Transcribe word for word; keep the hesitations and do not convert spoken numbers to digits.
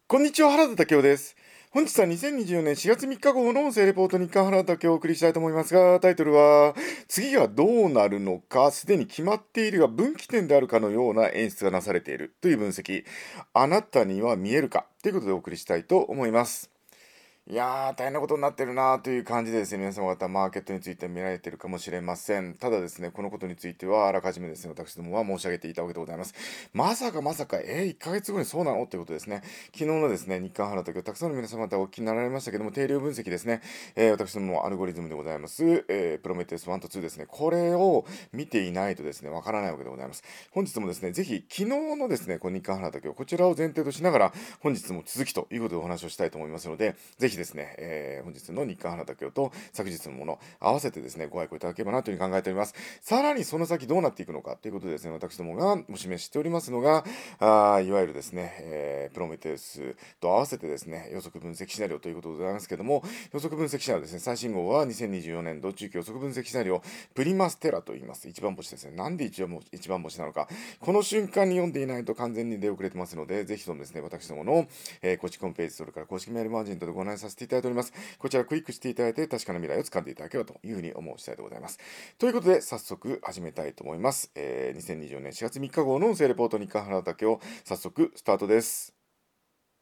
こんにちは、原田武雄です。本日はにせんにじゅうよねんしがつみっか号の音声レポート日刊原田武雄をお送りしたいと思いますが、タイトルは、次がどうなるのか、すでに決まっているが分岐点であるかのような演出がなされているという分析、あなたには見えるかということでお送りしたいと思います。いやー、大変なことになってるなーという感じでですね、皆様方、マーケットについて見られているかもしれません。ただですね、このことについては、あらかじめですね、私どもは申し上げていたわけでございます。まさかまさか、えー、いっかげつごにそうなのっていうことですね。昨日のですね、日刊原時たくさんの皆様方お聞きになられましたけども、定量分析ですね、えー、私どももアルゴリズムでございます、えー、プロメテウスいちとにですね、これを見ていないとですね、わからないわけでございます。本日もですね、ぜひ、昨日のですね、この日刊原時こちらを前提としながら、本日も続きということでお話をしたいと思いますので、ぜひですね、えー本日の日刊花竹と昨日のもの合わせてですね、ご愛顧いただければなというふうに考えております。さらにその先どうなっていくのかということでですね、私どもがお示ししておりますのが、あいわゆるですね、えープロメテウスと合わせてですね、予測分析シナリオということでございますけども、予測分析シナリオですね、最新号はにせんにじゅうよねん度中期予測分析シナリオ、プリマステラと言います。一番星ですね。なんで一番一番星なのか。この瞬間に読んでいないと完全に出遅れてますので、ぜひともですね、私どもの、えー公式ホームページ、それから公式メールマージンとでご案内させていただいております。こちらクリックしていただいて確かな未来を掴んでいただければというふうに思う次第でございます。ということで早速始めたいと思います。えー、にせんにじゅうよねんしがつみっか号の音声レポート日刊原岳を早速スタートです。